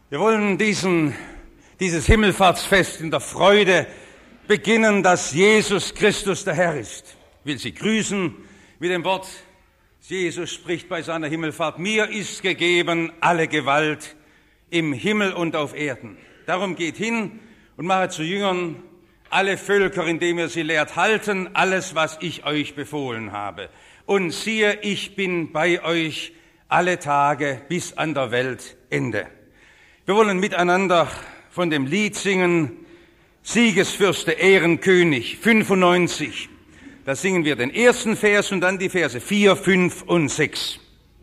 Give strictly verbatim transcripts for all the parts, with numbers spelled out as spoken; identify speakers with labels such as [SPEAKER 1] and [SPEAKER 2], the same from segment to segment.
[SPEAKER 1] Wir wollen diesen, dieses Himmelfahrtsfest in der Freude beginnen, dass Jesus Christus der Herr ist. Ich will Sie grüßen mit dem Wort, Jesus spricht bei seiner Himmelfahrt: Mir ist gegeben alle Gewalt im Himmel und auf Erden. Darum geht hin und macht zu Jüngern alle Völker, indem ihr sie lehrt, halten alles, was ich euch befohlen habe. Und siehe, ich bin bei euch alle Tage bis an der Weltende. Wir wollen miteinander von dem Lied singen, Siegesfürste, Ehrenkönig, fünfundneunzig. Da singen wir den ersten Vers und dann die Verse vier, fünf und sechs.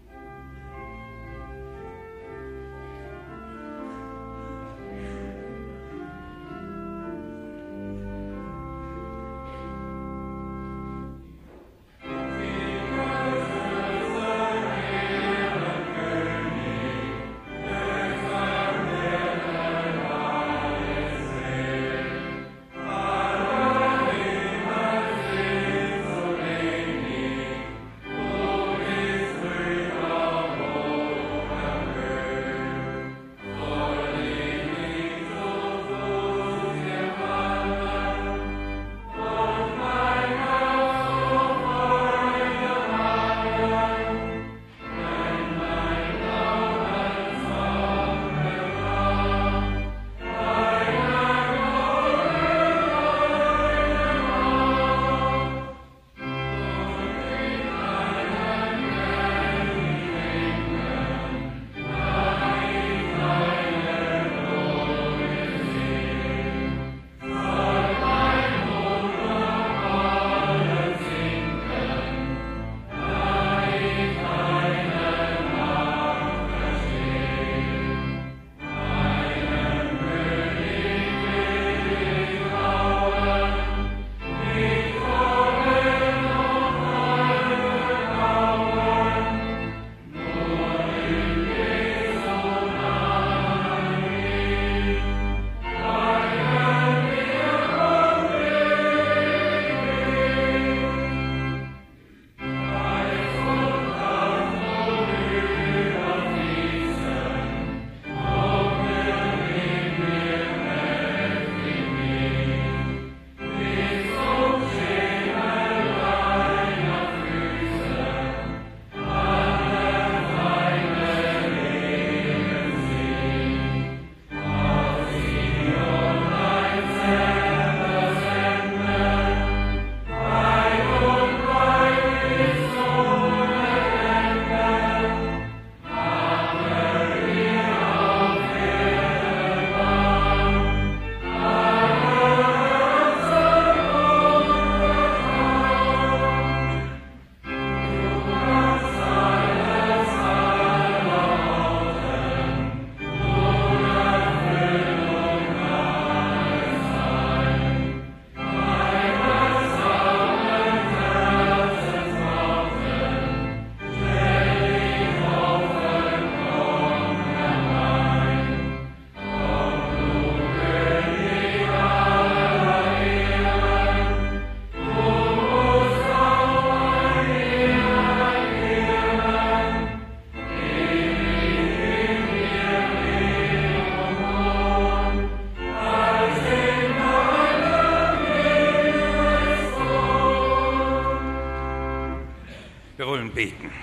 [SPEAKER 1] Beten.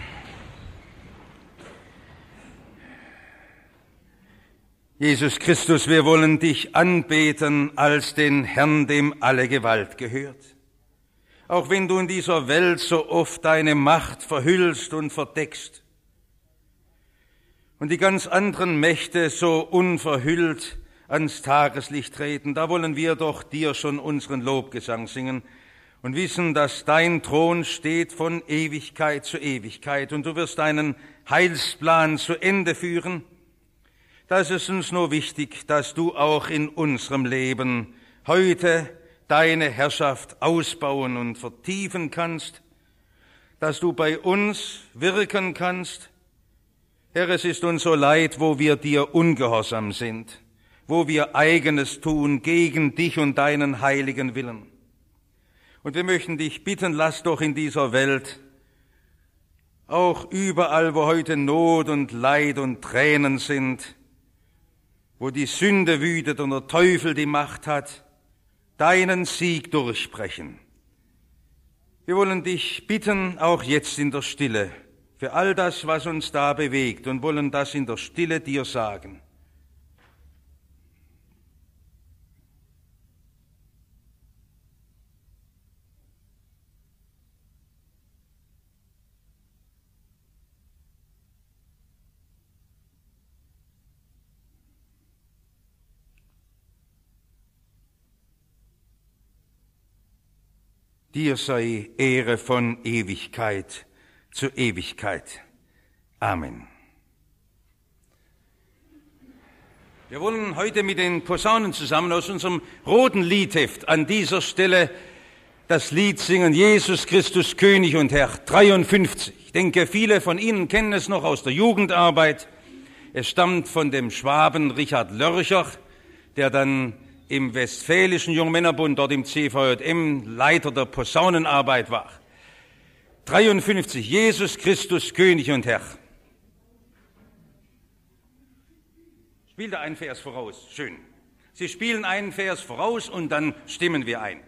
[SPEAKER 1] Jesus Christus, wir wollen dich anbeten als den Herrn, dem alle Gewalt gehört. Auch wenn du in dieser Welt so oft deine Macht verhüllst und verdeckst und die ganz anderen Mächte so unverhüllt ans Tageslicht treten, da wollen wir doch dir schon unseren Lobgesang singen und wissen, dass dein Thron steht von Ewigkeit zu Ewigkeit und du wirst deinen Heilsplan zu Ende führen. Da ist es uns nur wichtig, dass du auch in unserem Leben heute deine Herrschaft ausbauen und vertiefen kannst, dass du bei uns wirken kannst. Herr, es ist uns so leid, wo wir dir ungehorsam sind, wo wir Eigenes tun gegen dich und deinen heiligen Willen. Und wir möchten dich bitten, lass doch in dieser Welt, auch überall, wo heute Not und Leid und Tränen sind, wo die Sünde wütet und der Teufel die Macht hat, deinen Sieg durchbrechen. Wir wollen dich bitten, auch jetzt in der Stille, für all das, was uns da bewegt, und wollen das in der Stille dir sagen. Dir sei Ehre von Ewigkeit zu Ewigkeit. Amen. Wir wollen heute mit den Posaunen zusammen aus unserem roten Liedheft an dieser Stelle das Lied singen, Jesus Christus, König und Herr, dreiundfünfzig. Ich denke, viele von Ihnen kennen es noch aus der Jugendarbeit. Es stammt von dem Schwaben Richard Lörcher, der dann im Westfälischen Jungmännerbund, dort im C V J M, Leiter der Posaunenarbeit war. dreiundfünfzig, Jesus Christus, König und Herr. Spielt er einen Vers voraus? Schön. Sie spielen einen Vers voraus und dann stimmen wir ein.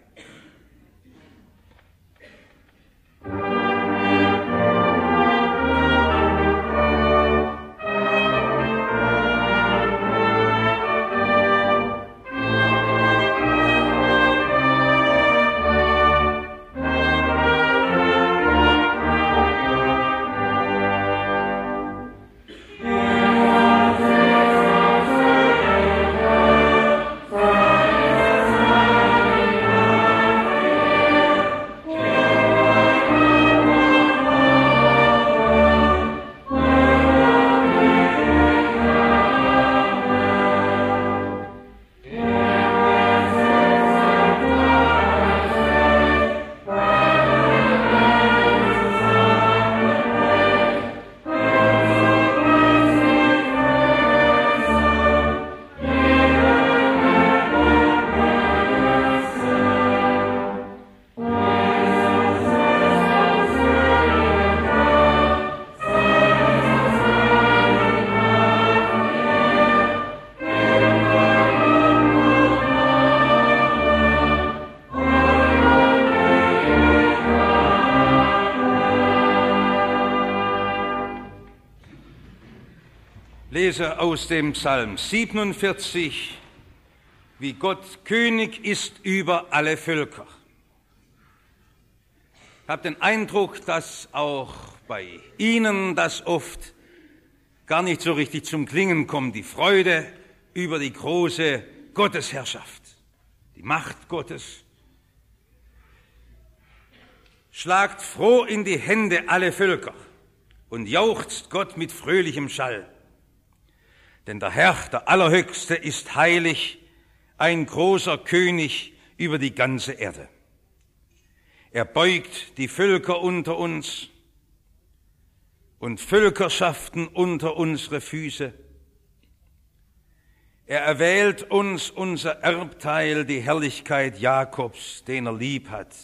[SPEAKER 1] Lese aus dem Psalm siebenundvierzig, wie Gott König ist über alle Völker. Ich habe den Eindruck, dass auch bei Ihnen das oft gar nicht so richtig zum Klingen kommt, die Freude über die große Gottesherrschaft, die Macht Gottes. Schlagt froh in die Hände alle Völker und jauchzt Gott mit fröhlichem Schall. Denn der Herr, der Allerhöchste, ist heilig, ein großer König über die ganze Erde. Er beugt die Völker unter uns und Völkerschaften unter unsere Füße. Er erwählt uns unser Erbteil, die Herrlichkeit Jakobs, den er lieb hat.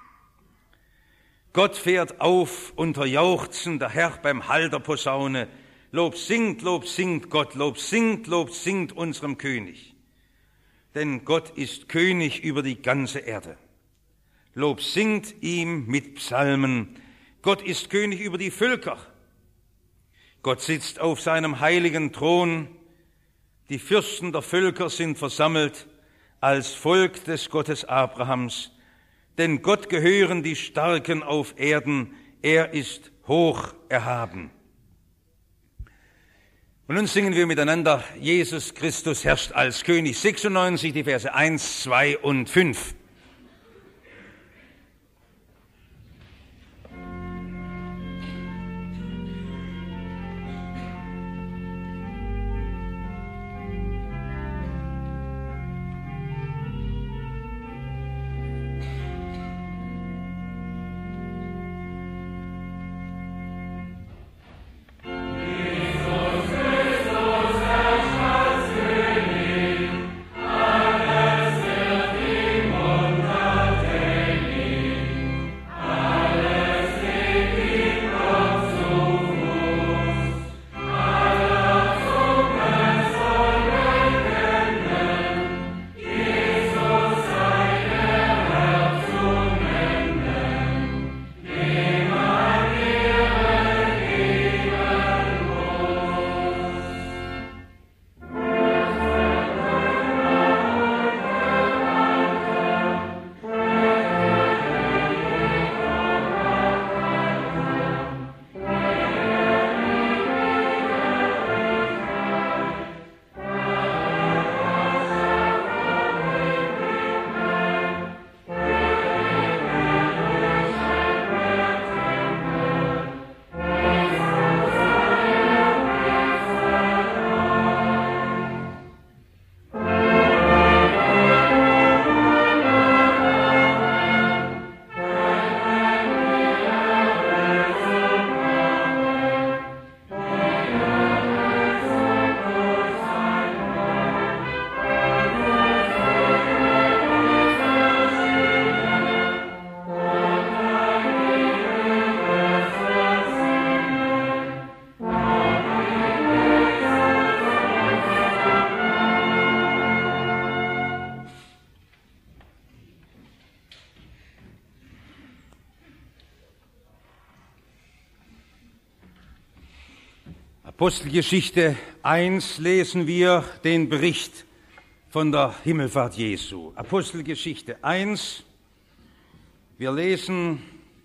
[SPEAKER 1] Gott fährt auf unter Jauchzen, der Herr beim Hall der Posaune. Lob singt, Lob singt Gott, Lob singt, Lob singt unserem König. Denn Gott ist König über die ganze Erde. Lob singt ihm mit Psalmen. Gott ist König über die Völker. Gott sitzt auf seinem heiligen Thron. Die Fürsten der Völker sind versammelt als Volk des Gottes Abrahams. Denn Gott gehören die Starken auf Erden. Er ist hoch erhaben. Und nun singen wir miteinander, Jesus Christus herrscht als König, sechsundneunzig, die Verse eins, zwei und fünf.
[SPEAKER 2] Alles wird ihm
[SPEAKER 1] Apostelgeschichte eins lesen wir den Bericht von der Himmelfahrt Jesu. Apostelgeschichte eins, wir lesen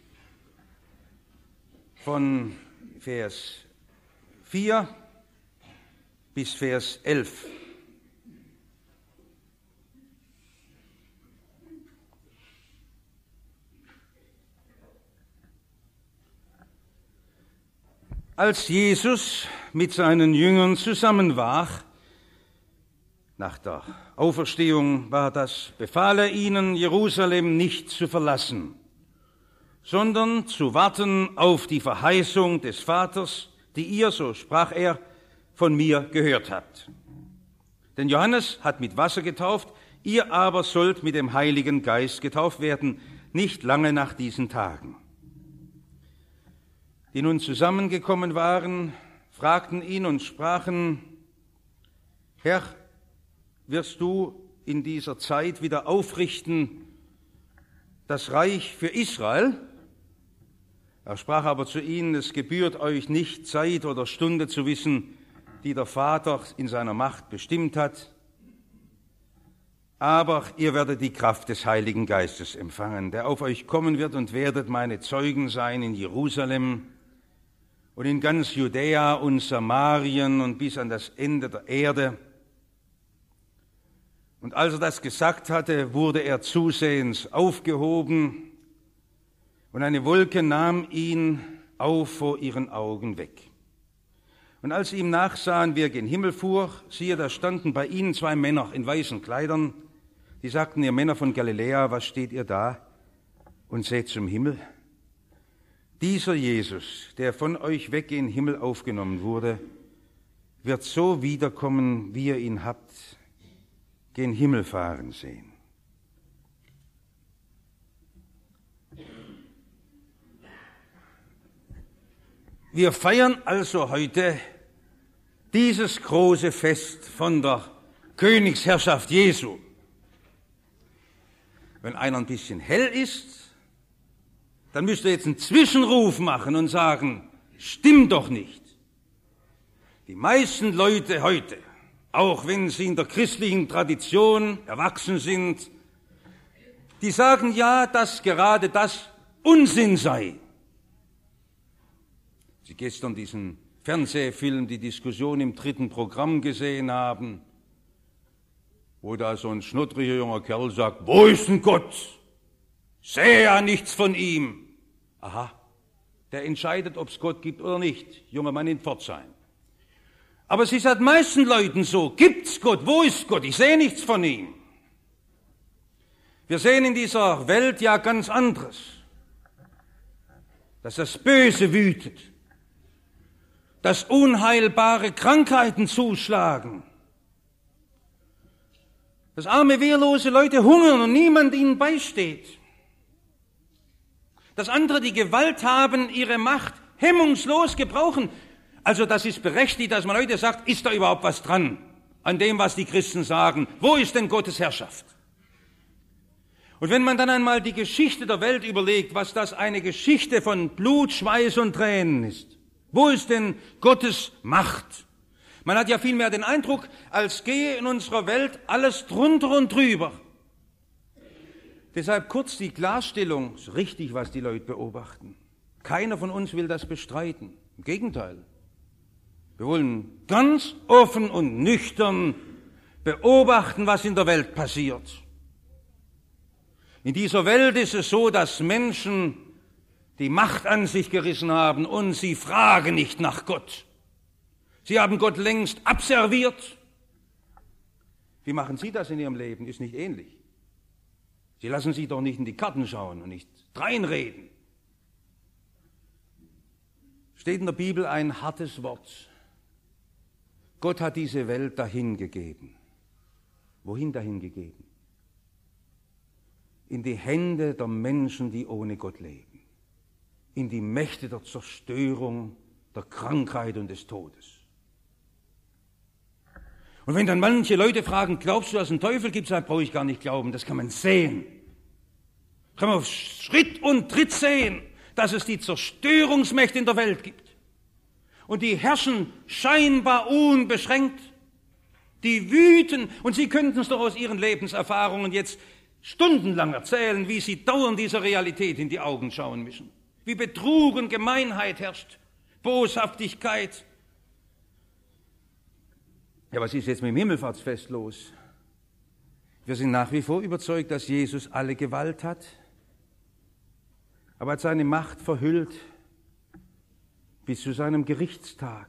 [SPEAKER 1] von Vers vier bis Vers elf. Als Jesus mit seinen Jüngern zusammen war, nach der Auferstehung war das, befahl er ihnen, Jerusalem nicht zu verlassen, sondern zu warten auf die Verheißung des Vaters, die ihr, so sprach er, von mir gehört habt. Denn Johannes hat mit Wasser getauft, ihr aber sollt mit dem Heiligen Geist getauft werden, nicht lange nach diesen Tagen. Die nun zusammengekommen waren, fragten ihn und sprachen: Herr, wirst du in dieser Zeit wieder aufrichten das Reich für Israel? Er sprach aber zu ihnen: Es gebührt euch nicht, Zeit oder Stunde zu wissen, die der Vater in seiner Macht bestimmt hat. Aber ihr werdet die Kraft des Heiligen Geistes empfangen, der auf euch kommen wird, und werdet meine Zeugen sein in Jerusalem und in ganz Judäa und Samarien und bis an das Ende der Erde. Und als er das gesagt hatte, wurde er zusehends aufgehoben, und eine Wolke nahm ihn auf vor ihren Augen weg. Und als sie ihm nachsahen, wie er gen Himmel fuhr, siehe, da standen bei ihnen zwei Männer in weißen Kleidern, die sagten: Ihr Männer von Galiläa, was steht ihr da und seht zum Himmel? Dieser Jesus, der von euch weg in den Himmel aufgenommen wurde, wird so wiederkommen, wie ihr ihn habt gen Himmel fahren sehen. Wir feiern also heute dieses große Fest von der Königsherrschaft Jesu. Wenn einer ein bisschen hell ist, dann müsst ihr jetzt einen Zwischenruf machen und sagen: Stimmt doch nicht. Die meisten Leute heute, auch wenn sie in der christlichen Tradition erwachsen sind, die sagen ja, dass gerade das Unsinn sei. Sie gestern diesen Fernsehfilm, die Diskussion im dritten Programm gesehen haben, wo da so ein schnuddriger junger Kerl sagt: Wo ist denn Gott? Sehe ja nichts von ihm. Aha, der entscheidet, ob es Gott gibt oder nicht. Junger Mann in Pforzheim. Aber es ist halt meisten Leuten so: Gibt's Gott? Wo ist Gott? Ich sehe nichts von ihm. Wir sehen in dieser Welt ja ganz anderes. Dass das Böse wütet, dass unheilbare Krankheiten zuschlagen, dass arme, wehrlose Leute hungern und niemand ihnen beisteht, dass andere, die Gewalt haben, ihre Macht hemmungslos gebrauchen. Also das ist berechtigt, dass man heute sagt: Ist da überhaupt was dran an dem, was die Christen sagen? Wo ist denn Gottes Herrschaft? Und wenn man dann einmal die Geschichte der Welt überlegt, was das eine Geschichte von Blut, Schweiß und Tränen ist, wo ist denn Gottes Macht? Man hat ja vielmehr den Eindruck, als gehe in unserer Welt alles drunter und drüber. Deshalb kurz die Klarstellung: Es ist richtig, was die Leute beobachten. Keiner von uns will das bestreiten. Im Gegenteil. Wir wollen ganz offen und nüchtern beobachten, was in der Welt passiert. In dieser Welt ist es so, dass Menschen die Macht an sich gerissen haben und sie fragen nicht nach Gott. Sie haben Gott längst abserviert. Wie machen Sie das in Ihrem Leben? Ist nicht ähnlich. Sie lassen sich doch nicht in die Karten schauen und nicht dreinreden. Steht in der Bibel ein hartes Wort. Gott hat diese Welt dahingegeben. Wohin dahingegeben? In die Hände der Menschen, die ohne Gott leben. In die Mächte der Zerstörung, der Krankheit und des Todes. Und wenn dann manche Leute fragen: Glaubst du, dass es einen Teufel gibt? Sagt: Brauche ich gar nicht glauben, das kann man sehen. Kann man auf Schritt und Tritt sehen, dass es die Zerstörungsmächte in der Welt gibt. und die herrschen scheinbar unbeschränkt. Die wüten, und Sie könnten es doch aus Ihren Lebenserfahrungen jetzt stundenlang erzählen, wie Sie dauernd dieser Realität in die Augen schauen müssen. Wie Betrug und Gemeinheit herrscht, Boshaftigkeit. Ja, was ist jetzt mit dem Himmelfahrtsfest los? Wir sind nach wie vor überzeugt, dass Jesus alle Gewalt hat, aber hat seine Macht verhüllt bis zu seinem Gerichtstag.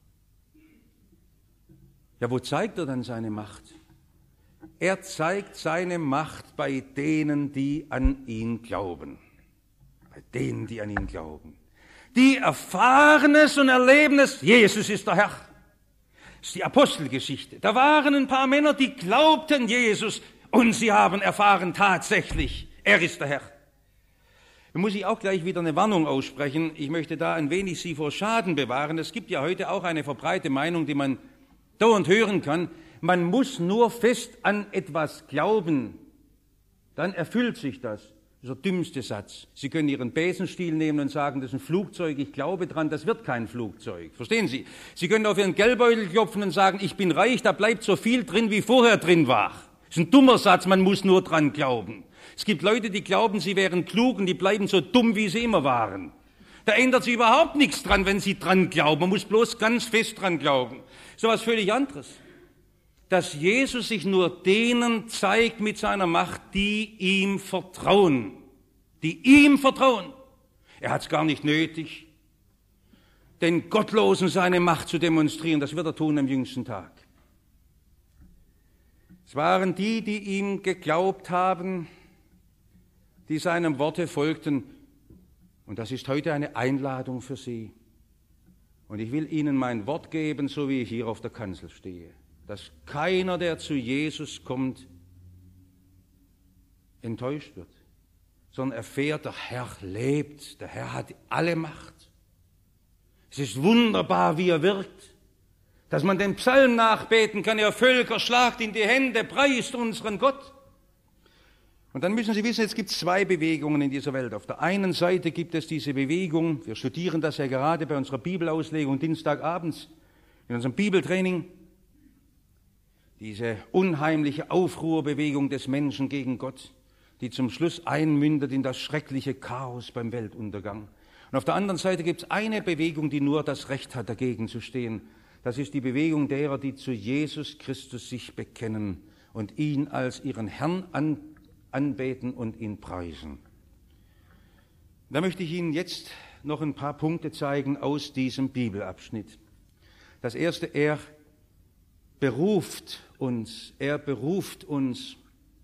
[SPEAKER 1] Ja, wo zeigt er dann seine Macht? Er zeigt seine Macht bei denen, die an ihn glauben. Bei denen, die an ihn glauben. Die erfahren es und erleben es, Jesus ist der Herr. Das ist die Apostelgeschichte. Da waren ein paar Männer, die glaubten Jesus und sie haben erfahren tatsächlich, er ist der Herr. Da muss ich auch gleich wieder eine Warnung aussprechen. Ich möchte da ein wenig Sie vor Schaden bewahren. Es gibt ja heute auch eine verbreitete Meinung, die man dauernd hören kann. Man muss nur fest an etwas glauben, dann erfüllt sich das. Das ist der dümmste Satz. Sie können Ihren Besenstiel nehmen und sagen, das ist ein Flugzeug, ich glaube dran, das wird kein Flugzeug. Verstehen Sie? Sie können auf Ihren Geldbeutel klopfen und sagen, ich bin reich, da bleibt so viel drin, wie vorher drin war. Das ist ein dummer Satz, man muss nur dran glauben. Es gibt Leute, die glauben, sie wären klug und die bleiben so dumm, wie sie immer waren. Da ändert sich überhaupt nichts dran, wenn sie dran glauben. Man muss bloß ganz fest dran glauben. So was völlig anderes. Dass Jesus sich nur denen zeigt mit seiner Macht, die ihm vertrauen. Die ihm vertrauen. Er hat es gar nicht nötig, den Gottlosen seine Macht zu demonstrieren. Das wird er tun am jüngsten Tag. Es waren die, die ihm geglaubt haben, die seinem Worte folgten. Und das ist heute eine Einladung für Sie. Und ich will Ihnen mein Wort geben, so wie ich hier auf der Kanzel stehe, dass keiner, der zu Jesus kommt, enttäuscht wird, sondern erfährt, der Herr lebt, der Herr hat alle Macht. Es ist wunderbar, wie er wirkt, dass man den Psalm nachbeten kann, ihr Völker, schlagt in die Hände, preist unseren Gott. Und dann müssen Sie wissen, es gibt zwei Bewegungen in dieser Welt. Auf der einen Seite gibt es diese Bewegung, wir studieren das ja gerade bei unserer Bibelauslegung Dienstagabends, in unserem Bibeltraining, diese unheimliche Aufruhrbewegung des Menschen gegen Gott, die zum Schluss einmündet in das schreckliche Chaos beim Weltuntergang. Und auf der anderen Seite gibt es eine Bewegung, die nur das Recht hat, dagegen zu stehen. Das ist die Bewegung derer, die zu Jesus Christus sich bekennen und ihn als ihren Herrn an anbeten und ihn preisen. Da möchte ich Ihnen jetzt noch ein paar Punkte zeigen aus diesem Bibelabschnitt. Das erste, er beruft uns, er beruft uns.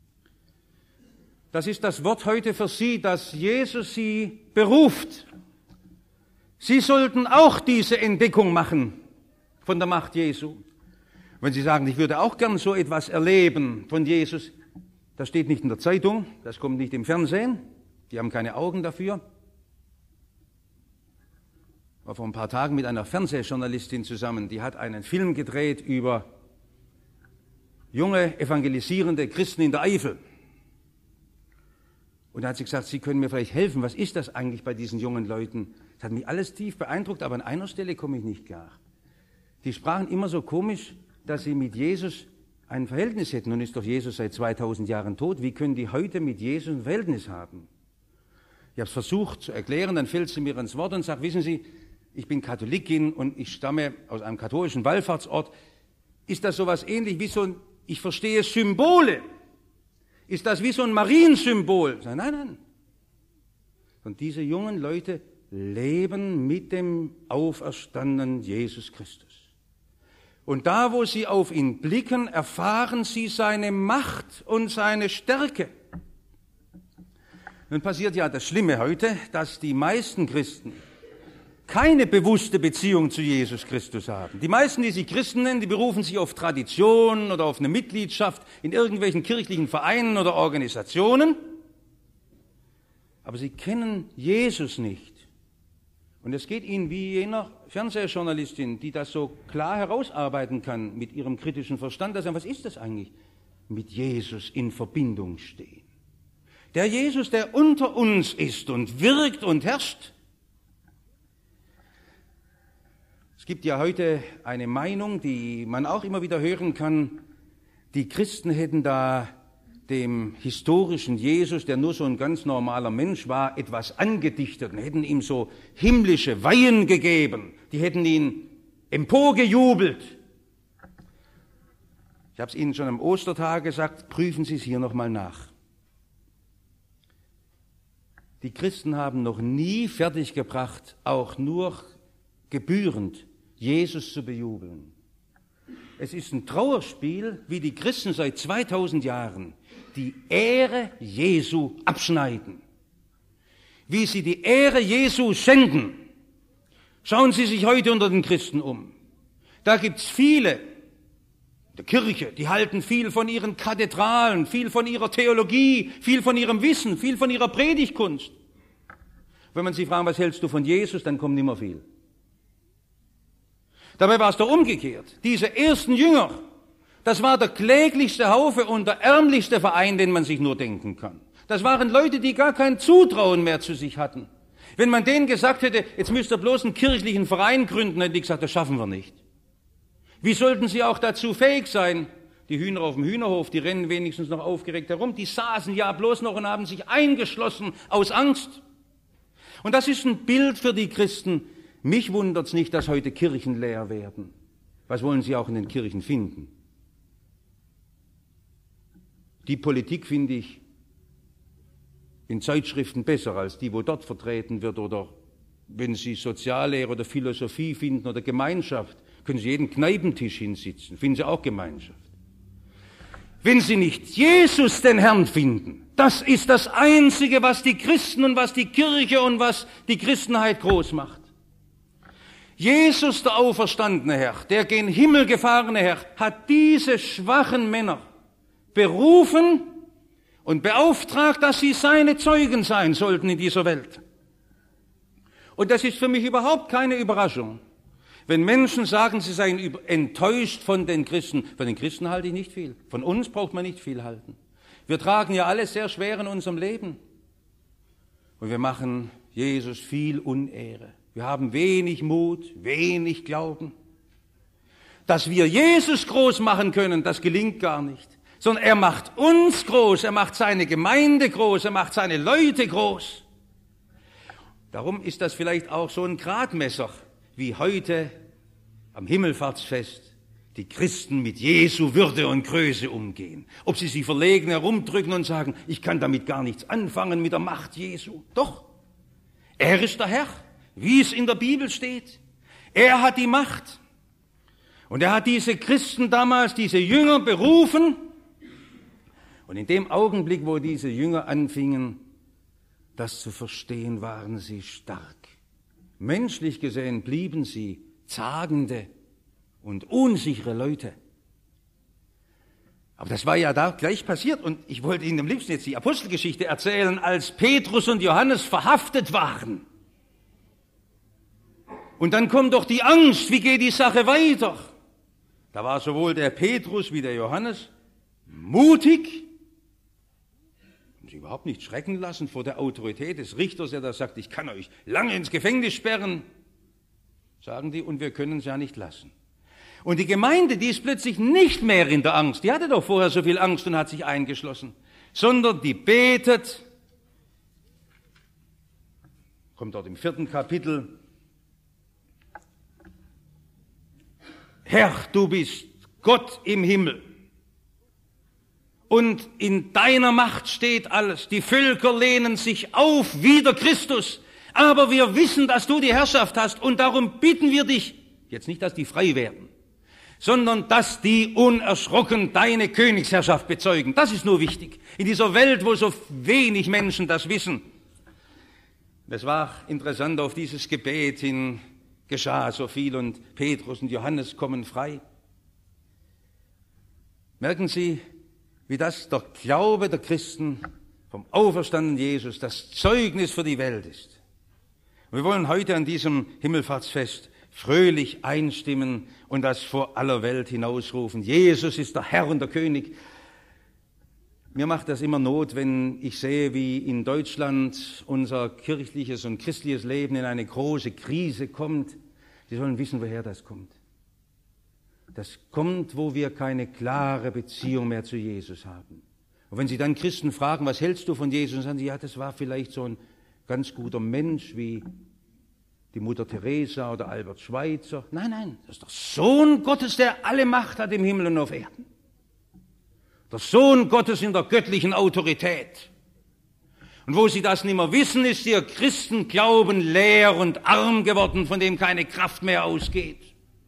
[SPEAKER 1] Das ist das Wort heute für Sie, dass Jesus Sie beruft. Sie sollten auch diese Entdeckung machen von der Macht Jesu. Wenn Sie sagen, ich würde auch gern so etwas erleben von Jesus, das steht nicht in der Zeitung, das kommt nicht im Fernsehen, die haben keine Augen dafür. Ich war vor ein paar Tagen mit einer Fernsehjournalistin zusammen, die hat einen Film gedreht über junge, evangelisierende Christen in der Eifel. Und da hat sie gesagt, Sie können mir vielleicht helfen, was ist das eigentlich bei diesen jungen Leuten? Das hat mich alles tief beeindruckt, aber an einer Stelle komme ich nicht klar. Die sprachen immer so komisch, dass sie mit Jesus ein Verhältnis hätten. Nun ist doch Jesus seit zweitausend Jahren tot. Wie können die heute mit Jesus ein Verhältnis haben? Ich habe es versucht zu erklären, dann fällt sie mir ins Wort und sagt, wissen Sie, ich bin Katholikin und ich stamme aus einem katholischen Wallfahrtsort. Ist das sowas ähnlich wie so ein, ich verstehe Symbole? Ist das wie so ein Mariensymbol? Ich sage, nein, nein. Und diese jungen Leute leben mit dem auferstandenen Jesus Christus. Und da, wo sie auf ihn blicken, erfahren sie seine Macht und seine Stärke. Nun passiert ja das Schlimme heute, dass die meisten Christen keine bewusste Beziehung zu Jesus Christus haben. Die meisten, die sich Christen nennen, die berufen sich auf Tradition oder auf eine Mitgliedschaft in irgendwelchen kirchlichen Vereinen oder Organisationen. Aber sie kennen Jesus nicht. Und es geht Ihnen wie jener Fernsehjournalistin, die das so klar herausarbeiten kann mit ihrem kritischen Verstand, dass er, was ist das eigentlich? Mit Jesus in Verbindung stehen. Der Jesus, der unter uns ist und wirkt und herrscht. Es Es gibt ja heute eine Meinung, die man auch immer wieder hören kann, die Christen hätten da dem historischen Jesus, der nur so ein ganz normaler Mensch war, etwas angedichtet und hätten ihm so himmlische Weihen gegeben. Die hätten ihn emporgejubelt. Ich habe es Ihnen schon am Ostertag gesagt, prüfen Sie es hier nochmal nach. Die Christen haben noch nie fertiggebracht, auch nur gebührend Jesus zu bejubeln. Es ist ein Trauerspiel, wie die Christen seit zweitausend Jahren die Ehre Jesu abschneiden. Wie sie die Ehre Jesu schänden. Schauen Sie sich heute unter den Christen um. Da gibt's viele in der Kirche, die halten viel von ihren Kathedralen, viel von ihrer Theologie, viel von ihrem Wissen, viel von ihrer Predigtkunst. Wenn man sie fragt, was hältst du von Jesus, dann kommt nicht mehr viel. Dabei war es doch umgekehrt. Diese ersten Jünger, das war der kläglichste Haufe und der ärmlichste Verein, den man sich nur denken kann. Das waren Leute, die gar kein Zutrauen mehr zu sich hatten. Wenn man denen gesagt hätte, jetzt müsst ihr bloß einen kirchlichen Verein gründen, hätten die gesagt, das schaffen wir nicht. Wie sollten sie auch dazu fähig sein? Die Hühner auf dem Hühnerhof, die rennen wenigstens noch aufgeregt herum. Die saßen ja bloß noch und haben sich eingeschlossen aus Angst. Und das ist ein Bild für die Christen. Mich wundert's nicht, dass heute Kirchen leer werden. Was wollen sie auch in den Kirchen finden? Die Politik finde ich in Zeitschriften besser als die, wo dort vertreten wird. Oder wenn Sie Soziallehre oder Philosophie finden oder Gemeinschaft, können Sie jeden Kneipentisch hinsitzen. Finden Sie auch Gemeinschaft. Wenn Sie nicht Jesus, den Herrn, finden, das ist das Einzige, was die Christen und was die Kirche und was die Christenheit groß macht. Jesus, der auferstandene Herr, der gen Himmel gefahrene Herr, hat diese schwachen Männer berufen und beauftragt, dass sie seine Zeugen sein sollten in dieser Welt. Und das ist für mich überhaupt keine Überraschung. Wenn Menschen sagen, sie seien enttäuscht von den Christen, von den Christen halte ich nicht viel. Von uns braucht man nicht viel halten. Wir tragen ja alles sehr schwer in unserem Leben. Und wir machen Jesus viel Unehre. Wir haben wenig Mut, wenig Glauben. Dass wir Jesus groß machen können, das gelingt gar nicht. Sondern er macht uns groß, er macht seine Gemeinde groß, er macht seine Leute groß. Darum ist das vielleicht auch so ein Gradmesser, wie heute am Himmelfahrtsfest die Christen mit Jesu Würde und Größe umgehen. Ob sie sich verlegen herumdrücken und sagen, ich kann damit gar nichts anfangen mit der Macht Jesu. Doch, er ist der Herr, wie es in der Bibel steht. Er hat die Macht. Und er hat diese Christen damals, diese Jünger berufen. Und in dem Augenblick, wo diese Jünger anfingen, das zu verstehen, waren sie stark. Menschlich gesehen blieben sie zagende und unsichere Leute. Aber das war ja da gleich passiert. Und ich wollte Ihnen am liebsten jetzt die Apostelgeschichte erzählen, als Petrus und Johannes verhaftet waren. Und dann kommt doch die Angst, wie geht die Sache weiter? Da war sowohl der Petrus wie der Johannes mutig, haben sie überhaupt nicht schrecken lassen vor der Autorität des Richters, der da sagt, ich kann euch lange ins Gefängnis sperren, sagen die, und wir können es ja nicht lassen. Und die Gemeinde, die ist plötzlich nicht mehr in der Angst, die hatte doch vorher so viel Angst und hat sich eingeschlossen, sondern die betet, kommt dort im vierten Kapitel, Herr, du bist Gott im Himmel und in deiner Macht steht alles. Die Völker lehnen sich auf wider Christus, aber wir wissen, dass du die Herrschaft hast und darum bitten wir dich, jetzt nicht, dass die frei werden, sondern dass die unerschrocken deine Königsherrschaft bezeugen. Das ist nur wichtig. In dieser Welt, wo so wenig Menschen das wissen. Es war interessant, auf dieses Gebet hin geschah so viel und Petrus und Johannes kommen frei. Merken Sie, wie das der Glaube der Christen vom auferstandenen Jesus das Zeugnis für die Welt ist. Wir wollen heute an diesem Himmelfahrtsfest fröhlich einstimmen und das vor aller Welt hinausrufen. Jesus ist der Herr und der König. Mir macht das immer Not, wenn ich sehe, wie in Deutschland unser kirchliches und christliches Leben in eine große Krise kommt. Sie sollen wissen, woher das kommt. Das kommt, wo wir keine klare Beziehung mehr zu Jesus haben. Und wenn Sie dann Christen fragen, was hältst du von Jesus, dann sagen sie, ja, das war vielleicht so ein ganz guter Mensch wie die Mutter Teresa oder Albert Schweitzer. Nein, nein, das ist der Sohn Gottes, der alle Macht hat im Himmel und auf Erden. Der Sohn Gottes in der göttlichen Autorität. Und wo sie das nicht mehr wissen, ist ihr Christenglauben leer und arm geworden, von dem keine Kraft mehr ausgeht.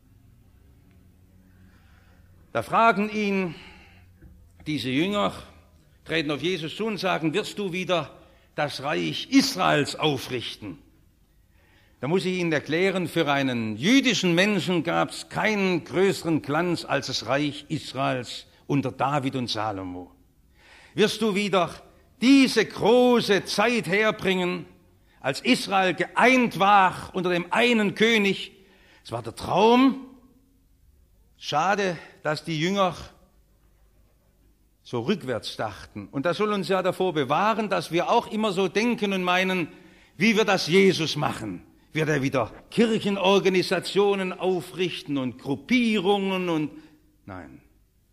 [SPEAKER 1] Da fragen ihn diese Jünger, treten auf Jesus zu und sagen, wirst du wieder das Reich Israels aufrichten? Da muss ich Ihnen erklären, für einen jüdischen Menschen gab es keinen größeren Glanz als das Reich Israels unter David und Salomo. Wirst du wieder diese große Zeit herbringen, als Israel geeint war unter dem einen König? Es war der Traum. Schade, dass die Jünger so rückwärts dachten. Und das soll uns ja davor bewahren, dass wir auch immer so denken und meinen, wie wir das Jesus machen. Wird er wieder Kirchenorganisationen aufrichten und Gruppierungen und... Nein.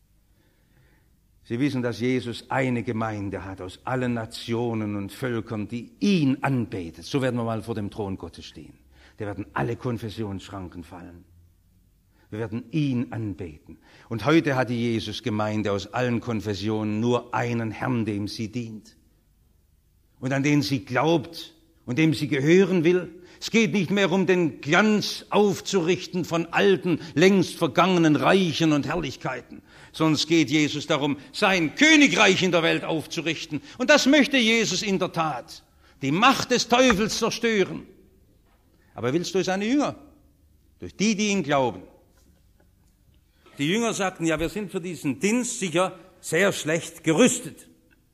[SPEAKER 1] Sie wissen, dass Jesus eine Gemeinde hat aus allen Nationen und Völkern, die ihn anbetet. So werden wir mal vor dem Thron Gottes stehen. Da werden alle Konfessionsschranken fallen. Wir werden ihn anbeten. Und heute hat die Jesus-Gemeinde aus allen Konfessionen nur einen Herrn, dem sie dient. Und an den sie glaubt und dem sie gehören will. Es geht nicht mehr um den Glanz aufzurichten von alten, längst vergangenen Reichen und Herrlichkeiten, sondern es geht Jesus darum, sein Königreich in der Welt aufzurichten. Und das möchte Jesus in der Tat. Die Macht des Teufels zerstören. Aber er will es durch seine Jünger, durch die, die ihn glauben. Die Jünger sagten, ja, wir sind für diesen Dienst sicher sehr schlecht gerüstet.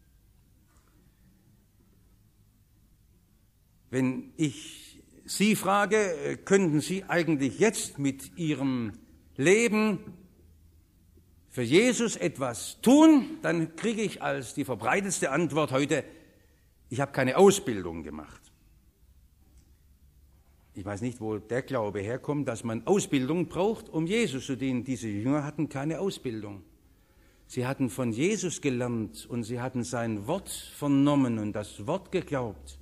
[SPEAKER 1] Wenn ich Sie frage, könnten Sie eigentlich jetzt mit Ihrem Leben für Jesus etwas tun, dann kriege ich als die verbreitetste Antwort heute, ich habe keine Ausbildung gemacht. Ich weiß nicht, wo der Glaube herkommt, dass man Ausbildung braucht, um Jesus zu dienen. Diese Jünger hatten keine Ausbildung. Sie hatten von Jesus gelernt und sie hatten sein Wort vernommen und das Wort geglaubt.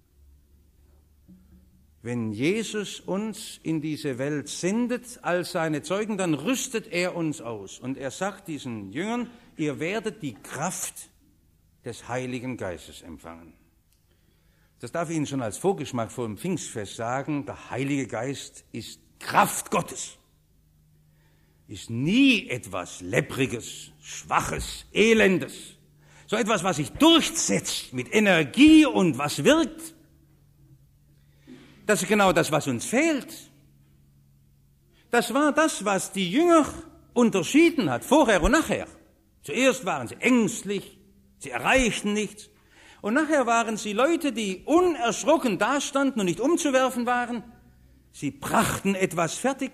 [SPEAKER 1] Wenn Jesus uns in diese Welt sendet als seine Zeugen, dann rüstet er uns aus. Und er sagt diesen Jüngern, ihr werdet die Kraft des Heiligen Geistes empfangen. Das darf ich Ihnen schon als Vorgeschmack vor dem Pfingstfest sagen, der Heilige Geist ist Kraft Gottes. Ist nie etwas Leppriges, Schwaches, Elendes. So etwas, was sich durchsetzt mit Energie und was wirkt. Das ist genau das, was uns fehlt. Das war das, was die Jünger unterschieden hat, vorher und nachher. Zuerst waren sie ängstlich, sie erreichten nichts. Und nachher waren sie Leute, die unerschrocken dastanden und nicht umzuwerfen waren. Sie brachten etwas fertig.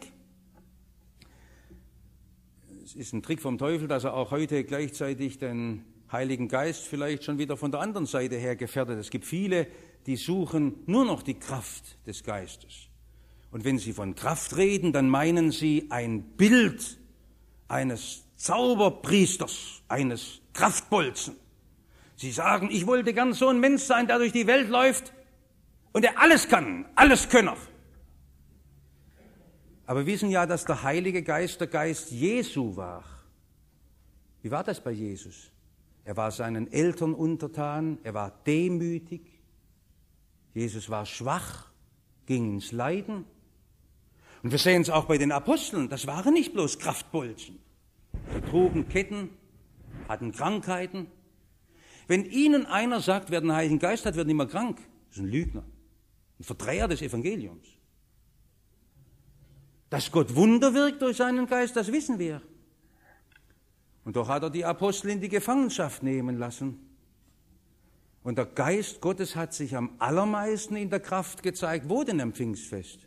[SPEAKER 1] Es ist ein Trick vom Teufel, dass er auch heute gleichzeitig den Heiligen Geist vielleicht schon wieder von der anderen Seite her gefährdet. Es gibt viele, die suchen nur noch die Kraft des Geistes. Und wenn sie von Kraft reden, dann meinen sie ein Bild eines Zauberpriesters, eines Kraftbolzen. Sie sagen, ich wollte gern so ein Mensch sein, der durch die Welt läuft und der alles kann, alles Könner. Aber wir wissen ja, dass der Heilige Geist der Geist Jesu war. Wie war das bei Jesus? Er war seinen Eltern untertan, er war demütig. Jesus war schwach, ging ins Leiden. Und wir sehen es auch bei den Aposteln, das waren nicht bloß Kraftbolzen. Sie trugen Ketten, hatten Krankheiten. Wenn ihnen einer sagt, wer den Heiligen Geist hat, wird nicht mehr krank, das ist ein Lügner, ein Verdreher des Evangeliums. Dass Gott Wunder wirkt durch seinen Geist, das wissen wir. Und doch hat er die Apostel in die Gefangenschaft nehmen lassen. Und der Geist Gottes hat sich am allermeisten in der Kraft gezeigt. Wo denn am Pfingstfest?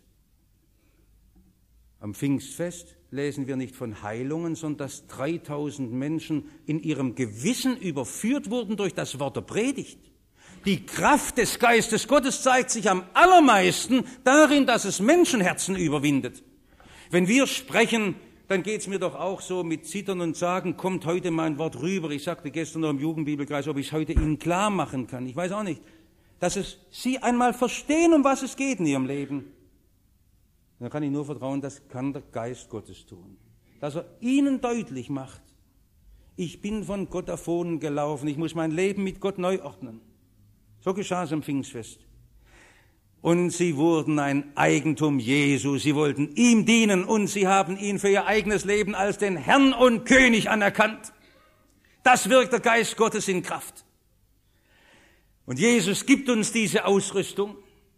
[SPEAKER 1] Am Pfingstfest lesen wir nicht von Heilungen, sondern dass dreitausend Menschen in ihrem Gewissen überführt wurden durch das Wort der Predigt. Die Kraft des Geistes Gottes zeigt sich am allermeisten darin, dass es Menschenherzen überwindet. Wenn wir sprechen, dann geht's mir doch auch so mit Zittern und Sagen, kommt heute mein Wort rüber. Ich sagte gestern noch im Jugendbibelkreis, ob ich es heute Ihnen klar machen kann. Ich weiß auch nicht. Dass es Sie einmal verstehen, um was es geht in Ihrem Leben. Dann kann ich nur vertrauen, das kann der Geist Gottes tun. Dass er Ihnen deutlich macht, ich bin von Gott davon gelaufen, ich muss mein Leben mit Gott neu ordnen. So geschah es am Pfingstfest. Und sie wurden ein Eigentum Jesu, sie wollten ihm dienen und sie haben ihn für ihr eigenes Leben als den Herrn und König anerkannt. Das wirkt der Geist Gottes in Kraft. Und Jesus gibt uns diese Ausrüstung.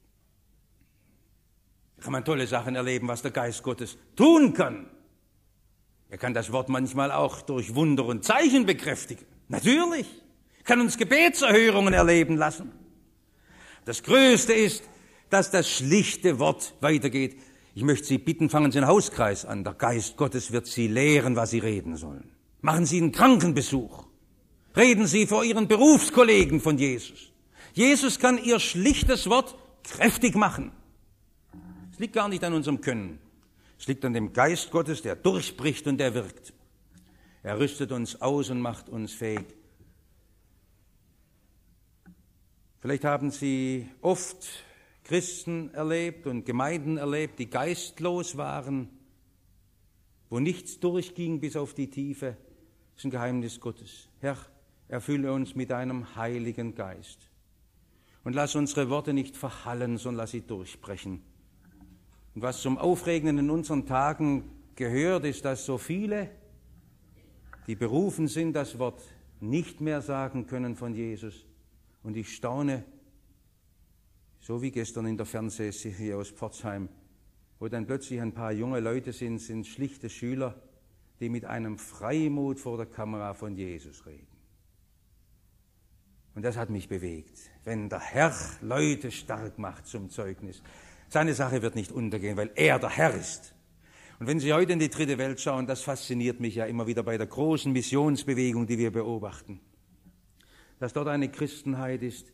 [SPEAKER 1] Da kann man tolle Sachen erleben, was der Geist Gottes tun kann. Er kann das Wort manchmal auch durch Wunder und Zeichen bekräftigen. Natürlich. Kann uns Gebetserhörungen erleben lassen. Das Größte ist, dass das schlichte Wort weitergeht. Ich möchte Sie bitten, fangen Sie einen Hauskreis an. Der Geist Gottes wird Sie lehren, was Sie reden sollen. Machen Sie einen Krankenbesuch. Reden Sie vor Ihren Berufskollegen von Jesus. Jesus kann Ihr schlichtes Wort kräftig machen. Es liegt gar nicht an unserem Können. Es liegt an dem Geist Gottes, der durchbricht und der wirkt. Er rüstet uns aus und macht uns fähig. Vielleicht haben Sie oft Christen erlebt und Gemeinden erlebt, die geistlos waren, wo nichts durchging bis auf die Tiefe. Das ist ein Geheimnis Gottes. Herr, erfülle uns mit deinem Heiligen Geist. Und lass unsere Worte nicht verhallen, sondern lass sie durchbrechen. Und was zum Aufregenden in unseren Tagen gehört, ist, dass so viele, die berufen sind, das Wort nicht mehr sagen können von Jesus. Und ich staune, so wie gestern in der Fernsehserie aus Pforzheim, wo dann plötzlich ein paar junge Leute sind, sind schlichte Schüler, die mit einem Freimut vor der Kamera von Jesus reden. Und das hat mich bewegt. Wenn der Herr Leute stark macht zum Zeugnis, seine Sache wird nicht untergehen, weil er der Herr ist. Und wenn Sie heute in die dritte Welt schauen, das fasziniert mich ja immer wieder bei der großen Missionsbewegung, die wir beobachten. Dass dort eine Christenheit ist,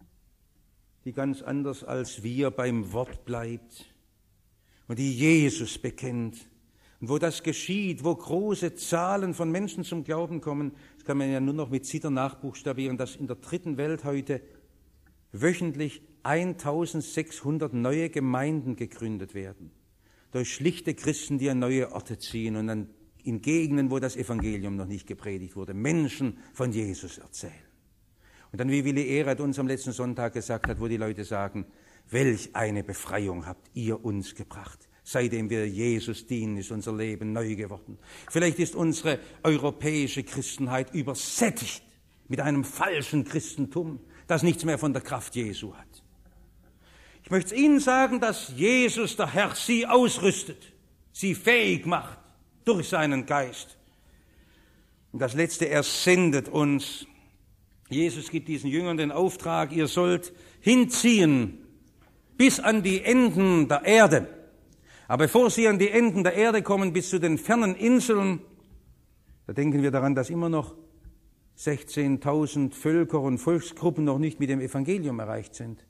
[SPEAKER 1] die ganz anders als wir beim Wort bleibt und die Jesus bekennt. Und wo das geschieht, wo große Zahlen von Menschen zum Glauben kommen, das kann man ja nur noch mit Zittern nachbuchstabieren, dass in der dritten Welt heute wöchentlich eintausendsechshundert neue Gemeinden gegründet werden. Durch schlichte Christen, die an neue Orte ziehen und dann in Gegenden, wo das Evangelium noch nicht gepredigt wurde, Menschen von Jesus erzählen. Und dann, wie Willi Ehret uns am letzten Sonntag gesagt hat, wo die Leute sagen, welch eine Befreiung habt ihr uns gebracht. Seitdem wir Jesus dienen, ist unser Leben neu geworden. Vielleicht ist unsere europäische Christenheit übersättigt mit einem falschen Christentum, das nichts mehr von der Kraft Jesu hat. Ich möchte Ihnen sagen, dass Jesus, der Herr, Sie ausrüstet, Sie fähig macht durch seinen Geist. Und das Letzte, er sendet uns. Jesus gibt diesen Jüngern den Auftrag, ihr sollt hinziehen bis an die Enden der Erde. Aber bevor sie an die Enden der Erde kommen, bis zu den fernen Inseln, da denken wir daran, dass immer noch sechzehntausend Völker und Volksgruppen noch nicht mit dem Evangelium erreicht sind.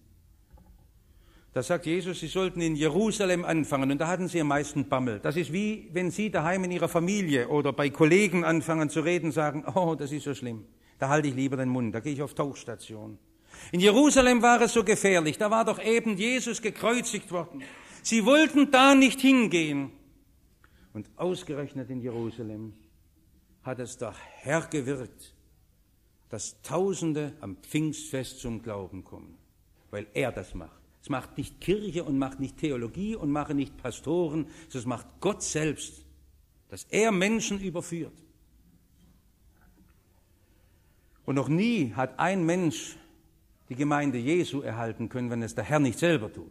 [SPEAKER 1] Da sagt Jesus, sie sollten in Jerusalem anfangen und da hatten sie am meisten Bammel. Das ist wie, wenn Sie daheim in Ihrer Familie oder bei Kollegen anfangen zu reden, sagen, oh, das ist so schlimm, da halte ich lieber den Mund, da gehe ich auf Tauchstation. In Jerusalem war es so gefährlich, da war doch eben Jesus gekreuzigt worden. Sie wollten da nicht hingehen. Und ausgerechnet in Jerusalem hat es der Herr gewirkt, dass Tausende am Pfingstfest zum Glauben kommen, weil er das macht. Es macht nicht Kirche und macht nicht Theologie und macht nicht Pastoren, es macht Gott selbst, dass er Menschen überführt. Und noch nie hat ein Mensch die Gemeinde Jesu erhalten können, wenn es der Herr nicht selber tut.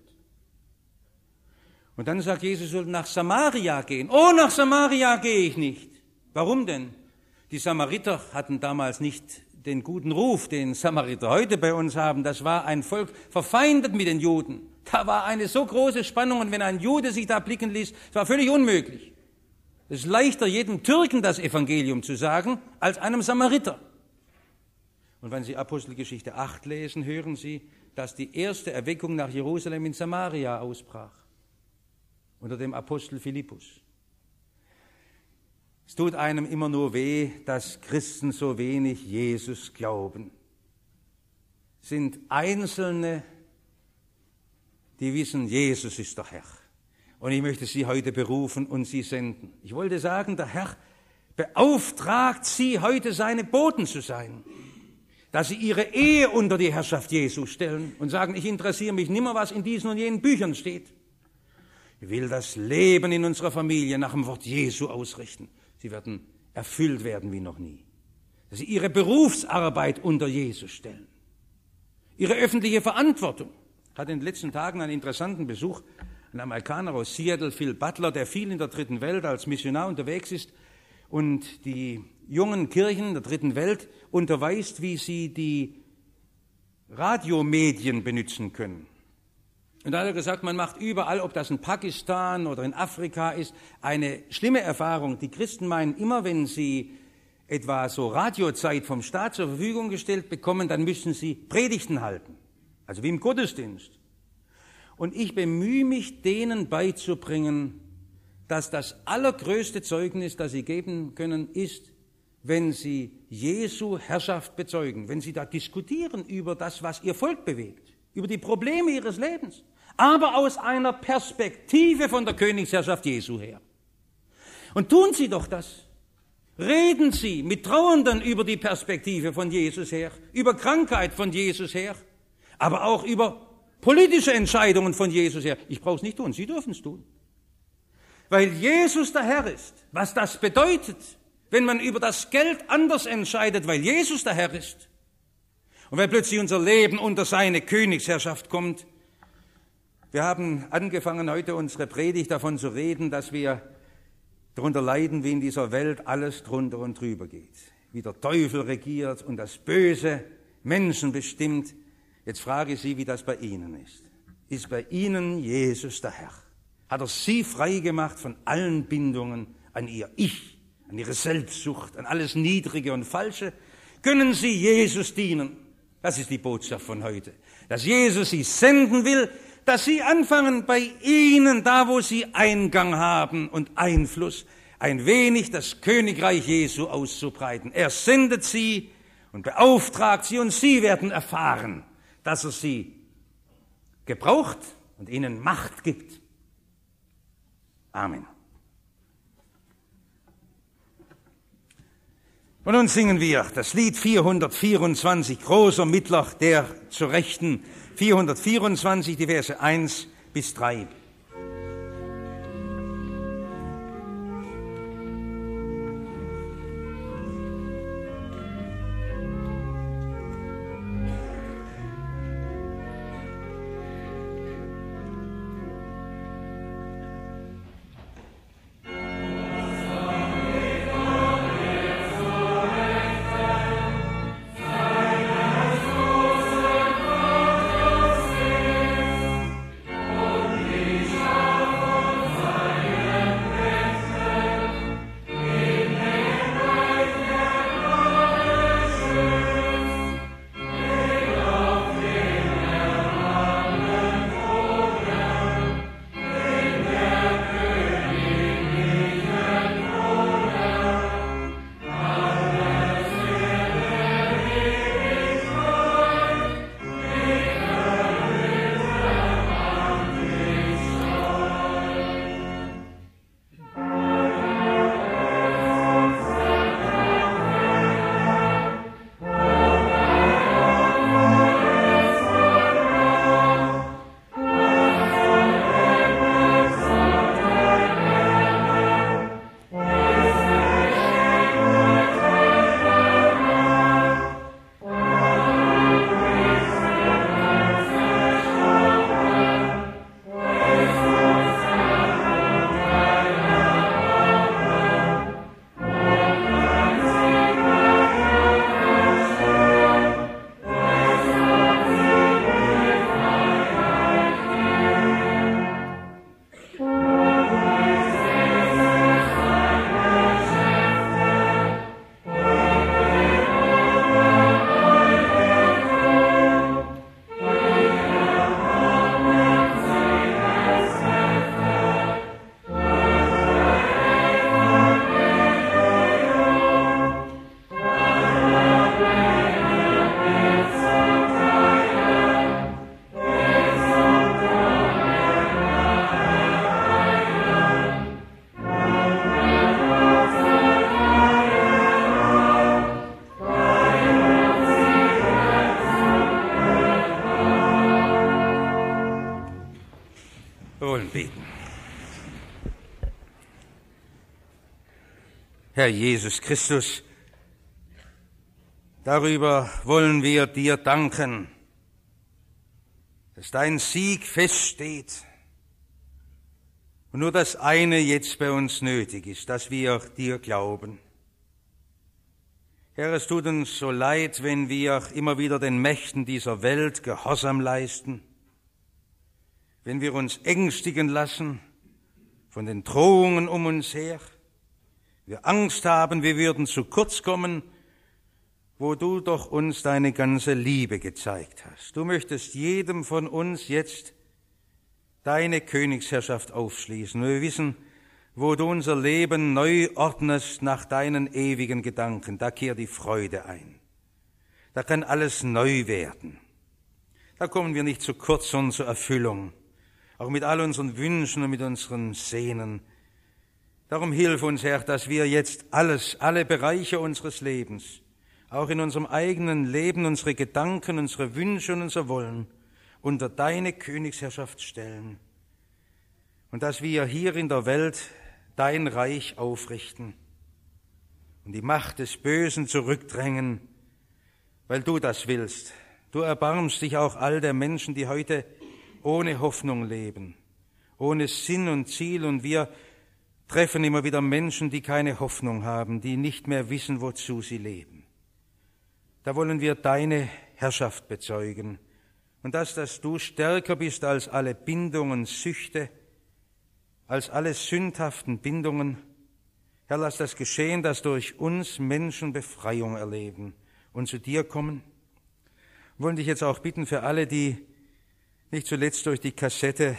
[SPEAKER 1] Und dann sagt Jesus, soll nach Samaria gehen. Oh, nach Samaria gehe ich nicht. Warum denn? Die Samariter hatten damals nicht den guten Ruf, den Samariter heute bei uns haben. Das war ein Volk verfeindet mit den Juden. Da war eine so große Spannung und wenn ein Jude sich da blicken ließ, das war völlig unmöglich. Es ist leichter, jedem Türken das Evangelium zu sagen, als einem Samariter. Und wenn Sie Apostelgeschichte acht lesen, hören Sie, dass die erste Erweckung nach Jerusalem in Samaria ausbrach, unter dem Apostel Philippus. Es tut einem immer nur weh, dass Christen so wenig Jesus glauben. Es sind Einzelne, die wissen, Jesus ist der Herr. Und ich möchte Sie heute berufen und Sie senden. Ich wollte sagen, der Herr beauftragt Sie, heute seine Boten zu sein, dass Sie Ihre Ehe unter die Herrschaft Jesu stellen und sagen, ich interessiere mich nimmer, was in diesen und jenen Büchern steht. Ich will das Leben in unserer Familie nach dem Wort Jesu ausrichten. Sie werden erfüllt werden wie noch nie. Dass Sie Ihre Berufsarbeit unter Jesus stellen. Ihre öffentliche Verantwortung. Ich hatte in den letzten Tagen einen interessanten Besuch. Ein Amerikaner aus Seattle, Phil Butler, der viel in der dritten Welt als Missionar unterwegs ist und die jungen Kirchen der dritten Welt unterweist, wie sie die Radiomedien benutzen können. Und da hat er gesagt, man macht überall, ob das in Pakistan oder in Afrika ist, eine schlimme Erfahrung. Die Christen meinen immer, wenn sie etwa so Radiozeit vom Staat zur Verfügung gestellt bekommen, dann müssen sie Predigten halten, also wie im Gottesdienst. Und ich bemühe mich, denen beizubringen, dass das allergrößte Zeugnis, das sie geben können, ist, wenn sie Jesu Herrschaft bezeugen, wenn sie da diskutieren über das, was ihr Volk bewegt, über die Probleme ihres Lebens, aber aus einer Perspektive von der Königsherrschaft Jesu her. Und tun Sie doch das. Reden Sie mit Trauernden über die Perspektive von Jesus her, über Krankheit von Jesus her, aber auch über politische Entscheidungen von Jesus her. Ich brauche es nicht tun, Sie dürfen es tun. Weil Jesus der Herr ist, was das bedeutet, wenn man über das Geld anders entscheidet, weil Jesus der Herr ist. Und wenn plötzlich unser Leben unter seine Königsherrschaft kommt. Wir haben angefangen, heute unsere Predigt davon zu reden, dass wir darunter leiden, wie in dieser Welt alles drunter und drüber geht. Wie der Teufel regiert und das Böse Menschen bestimmt. Jetzt frage ich Sie, wie das bei Ihnen ist. Ist bei Ihnen Jesus der Herr? Hat er Sie frei gemacht von allen Bindungen an Ihr Ich, an Ihre Selbstsucht, an alles Niedrige und Falsche? Können Sie Jesus dienen? Das ist die Botschaft von heute. Dass Jesus Sie senden will, dass Sie anfangen, bei Ihnen, da wo Sie Eingang haben und Einfluss, ein wenig das Königreich Jesu auszubreiten. Er sendet Sie und beauftragt Sie und Sie werden erfahren, dass er Sie gebraucht und Ihnen Macht gibt. Amen. Und nun singen wir das Lied vierhundertvierundzwanzig, großer Mittler der zur Rechten, vierhundertvierundzwanzig, die Verse eins bis drei.
[SPEAKER 2] Amen.
[SPEAKER 1] Herr Jesus Christus, darüber wollen wir dir danken, dass dein Sieg feststeht und nur das eine jetzt bei uns nötig ist, dass wir dir glauben. Herr, es tut uns so leid, wenn wir immer wieder den Mächten dieser Welt Gehorsam leisten, wenn wir uns ängstigen lassen von den Drohungen um uns her, wir Angst haben, wir würden zu kurz kommen, wo du doch uns deine ganze Liebe gezeigt hast. Du möchtest jedem von uns jetzt deine Königsherrschaft aufschließen. Wir wissen, wo du unser Leben neu ordnest nach deinen ewigen Gedanken, da kehrt die Freude ein. Da kann alles neu werden. Da kommen wir nicht zu kurz, sondern zur Erfüllung, auch mit all unseren Wünschen und mit unseren Sehnen. Darum hilf uns, Herr, dass wir jetzt alles, alle Bereiche unseres Lebens, auch in unserem eigenen Leben, unsere Gedanken, unsere Wünsche und unser Wollen unter deine Königsherrschaft stellen und dass wir hier in der Welt dein Reich aufrichten und die Macht des Bösen zurückdrängen, weil du das willst. Du erbarmst dich auch all der Menschen, die heute ohne Hoffnung leben, ohne Sinn und Ziel, und wir treffen immer wieder Menschen, die keine Hoffnung haben, die nicht mehr wissen, wozu sie leben. Da wollen wir deine Herrschaft bezeugen und das, dass du stärker bist als alle Bindungen, Süchte, als alle sündhaften Bindungen. Herr, lass das geschehen, dass durch uns Menschen Befreiung erleben und zu dir kommen. Wir wollen dich jetzt auch bitten für alle, die nicht zuletzt durch die Kassette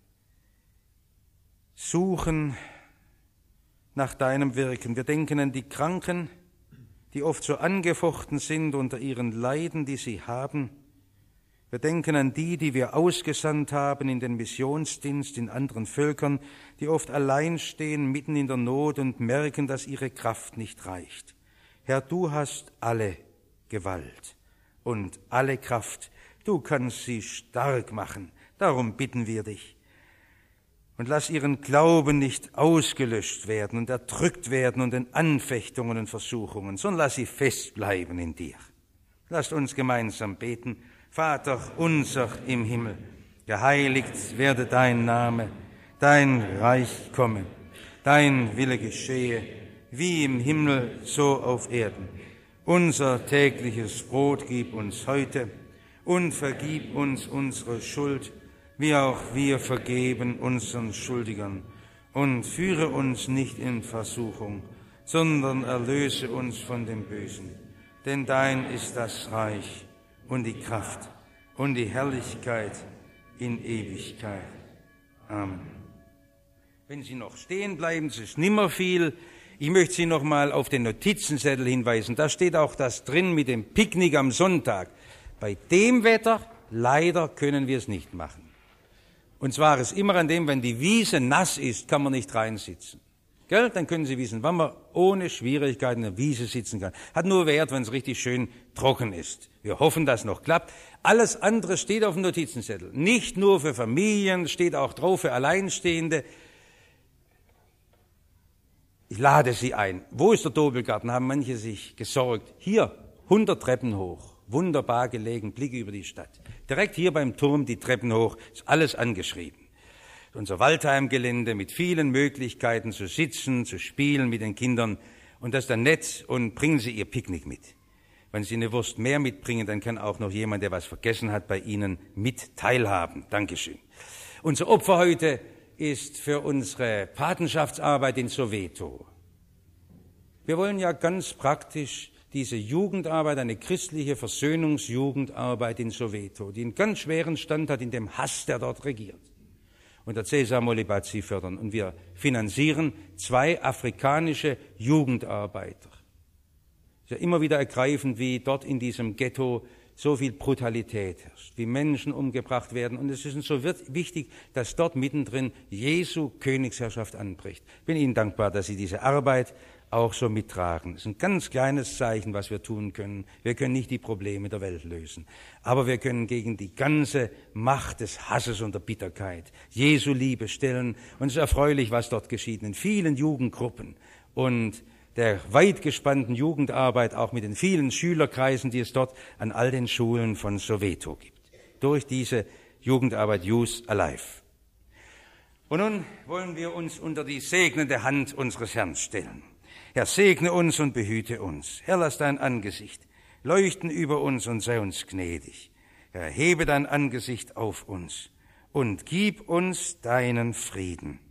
[SPEAKER 1] suchen nach deinem Wirken. Wir denken an die Kranken, die oft so angefochten sind unter ihren Leiden, die sie haben. Wir denken an die, die wir ausgesandt haben in den Missionsdienst in anderen Völkern, die oft allein stehen, mitten in der Not und merken, dass ihre Kraft nicht reicht. Herr, du hast alle Gewalt und alle Kraft. Du kannst sie stark machen. Darum bitten wir dich. Und lass ihren Glauben nicht ausgelöscht werden und erdrückt werden und in Anfechtungen und Versuchungen, sondern lass sie festbleiben in dir. Lasst uns gemeinsam beten. Vater unser im Himmel, geheiligt werde dein Name, dein Reich komme, dein Wille geschehe, wie im Himmel, so auf Erden. Unser tägliches Brot gib uns heute und vergib uns unsere Schuld, wie auch wir vergeben unseren Schuldigern. Und führe uns nicht in Versuchung, sondern erlöse uns von dem Bösen. Denn dein ist das Reich und die Kraft und die Herrlichkeit in Ewigkeit. Amen. Wenn Sie noch stehen bleiben, es ist nimmer viel. Ich möchte Sie noch mal auf den Notizenzettel hinweisen. Da steht auch das drin mit dem Picknick am Sonntag. Bei dem Wetter, leider, können wir es nicht machen. Und zwar ist immer an dem, wenn die Wiese nass ist, kann man nicht reinsitzen. Gell? Dann können Sie wissen, wann man ohne Schwierigkeiten in der Wiese sitzen kann. Hat nur Wert, wenn es richtig schön trocken ist. Wir hoffen, dass es noch klappt. Alles andere steht auf dem Notizenzettel. Nicht nur für Familien, steht auch drauf für Alleinstehende. Ich lade Sie ein. Wo ist der Dobelgarten? Haben manche sich gesorgt. Hier, hundert Treppen hoch. Wunderbar gelegen, Blick über die Stadt. Direkt hier beim Turm die Treppen hoch, ist alles angeschrieben. Unser Waldheimgelände mit vielen Möglichkeiten zu sitzen, zu spielen mit den Kindern. Und das ist dann nett, und bringen Sie Ihr Picknick mit. Wenn Sie eine Wurst mehr mitbringen, dann kann auch noch jemand, der was vergessen hat, bei Ihnen mit teilhaben. Dankeschön. Unser Opfer heute ist für unsere Patenschaftsarbeit in Soweto. Wir wollen ja ganz praktisch diese Jugendarbeit, eine christliche Versöhnungsjugendarbeit in Soweto, die einen ganz schweren Stand hat in dem Hass, der dort regiert. Und der Cesar Molibazzi fördern. Und wir finanzieren zwei afrikanische Jugendarbeiter. Es ist ja immer wieder ergreifend, wie dort in diesem Ghetto so viel Brutalität herrscht, wie Menschen umgebracht werden. Und es ist uns so wichtig, dass dort mittendrin Jesu Königsherrschaft anbricht. Ich bin Ihnen dankbar, dass Sie diese Arbeit auch so mittragen. Es ist ein ganz kleines Zeichen, was wir tun können. Wir können nicht die Probleme der Welt lösen, aber wir können gegen die ganze Macht des Hasses und der Bitterkeit Jesu Liebe stellen. Und es ist erfreulich, was dort geschieht in vielen Jugendgruppen. Und der weit gespannten Jugendarbeit, auch mit den vielen Schülerkreisen, die es dort an all den Schulen von Soweto gibt. Durch diese Jugendarbeit Youth Alive. Und nun wollen wir uns unter die segnende Hand unseres Herrn stellen. Herr, segne uns und behüte uns. Herr, lass dein Angesicht leuchten über uns und sei uns gnädig. Herr, hebe dein Angesicht auf uns und gib uns deinen Frieden.